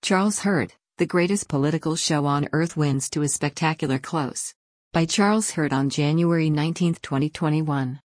Charles Hurt, The Greatest Political Show on Earth Wins to a Spectacular Close. By Charles Hurt on January 19, 2021.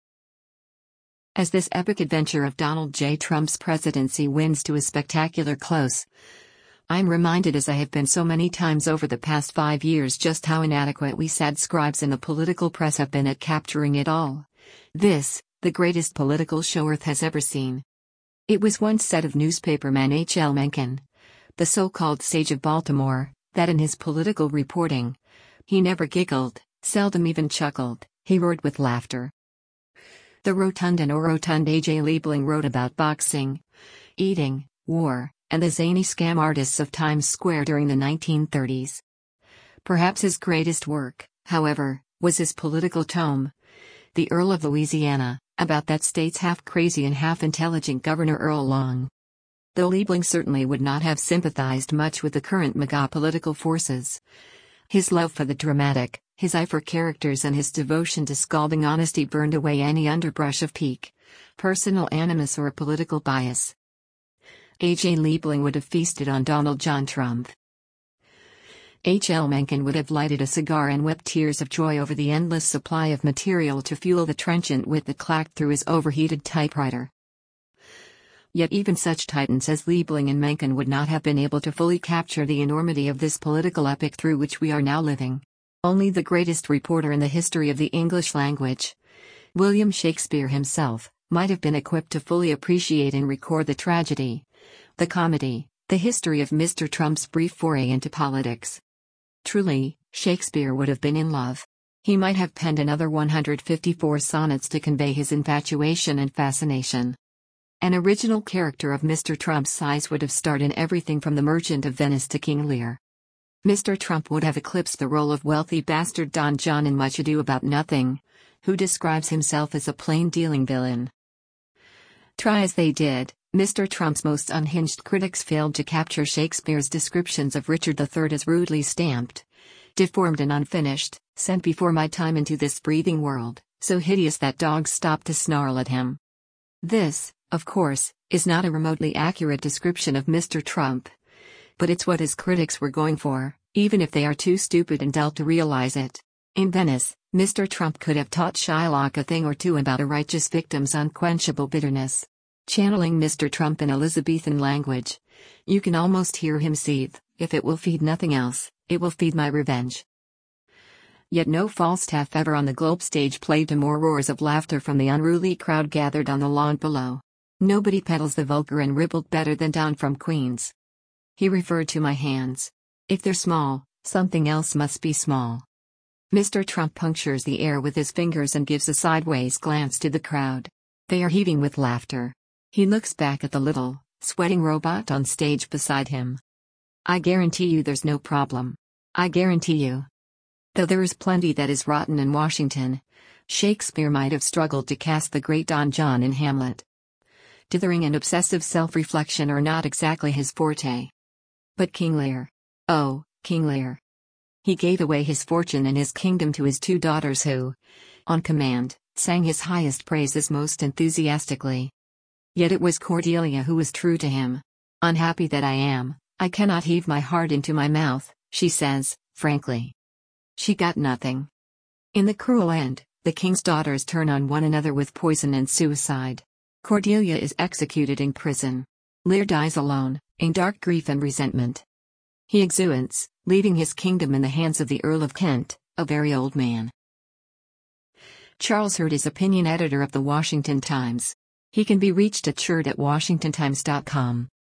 As this epic adventure of Donald J. Trump's presidency wins to a spectacular close, I'm reminded, as I have been so many times over the past 5 years, just how inadequate we sad scribes in the political press have been at capturing it all. This, the greatest political show Earth has ever seen. It was once said of newspaperman H. L. Mencken, the so-called sage of Baltimore, that in his political reporting, he never giggled, seldom even chuckled, he roared with laughter. The rotund and orotund A.J. Liebling wrote about boxing, eating, war, and the zany scam artists of Times Square during the 1930s. Perhaps his greatest work, however, was his political tome, The Earl of Louisiana, about that state's half-crazy and half-intelligent Governor Earl Long. Though Liebling certainly would not have sympathized much with the current MAGA political forces, his love for the dramatic, his eye for characters, and his devotion to scalding honesty burned away any underbrush of pique, personal animus, or political bias. A.J. Liebling would have feasted on Donald John Trump. H. L. Mencken would have lighted a cigar and wept tears of joy over the endless supply of material to fuel the trenchant wit that clacked through his overheated typewriter. Yet even such titans as Liebling and Mencken would not have been able to fully capture the enormity of this political epic through which we are now living. Only the greatest reporter in the history of the English language, William Shakespeare himself, might have been equipped to fully appreciate and record the tragedy, the comedy, the history of Mr. Trump's brief foray into politics. Truly, Shakespeare would have been in love. He might have penned another 154 sonnets to convey his infatuation and fascination. An original character of Mr. Trump's size would have starred in everything from The Merchant of Venice to King Lear. Mr. Trump would have eclipsed the role of wealthy bastard Don John in Much Ado About Nothing, who describes himself as a plain-dealing villain. Try as they did, Mr. Trump's most unhinged critics failed to capture Shakespeare's descriptions of Richard III as rudely stamped, deformed and unfinished, sent before my time into this breathing world, so hideous that dogs stopped to snarl at him. This, of course, is not a remotely accurate description of Mr. Trump, but it's what his critics were going for, even if they are too stupid and dull to realize it. In Venice, Mr. Trump could have taught Shylock a thing or two about a righteous victim's unquenchable bitterness. Channeling Mr. Trump in Elizabethan language, you can almost hear him seethe, "If it will feed nothing else, it will feed my revenge." Yet no Falstaff ever on the Globe stage played to more roars of laughter from the unruly crowd gathered on the lawn below. Nobody peddles the vulgar and ribald better than Don from Queens. He referred to my hands. If they're small, something else must be small. Mr. Trump punctures the air with his fingers and gives a sideways glance to the crowd. They are heaving with laughter. He looks back at the little, sweating robot on stage beside him. I guarantee you there's no problem. I guarantee you. Though there is plenty that is rotten in Washington, Shakespeare might have struggled to cast the great Don John in Hamlet. Dithering and obsessive self-reflection are not exactly his forte. But King Lear. Oh, King Lear. He gave away his fortune and his kingdom to his 2 daughters who, on command, sang his highest praises most enthusiastically. Yet it was Cordelia who was true to him. "Unhappy that I am, I cannot heave my heart into my mouth," she says, frankly. She got nothing. In the cruel end, the king's daughters turn on one another with poison and suicide. Cordelia is executed in prison. Lear dies alone, in dark grief and resentment. He exudes, leaving his kingdom in the hands of the Earl of Kent, a very old man. Charles Hurt is opinion editor of the Washington Times. He can be reached at churt@washingtontimes.com.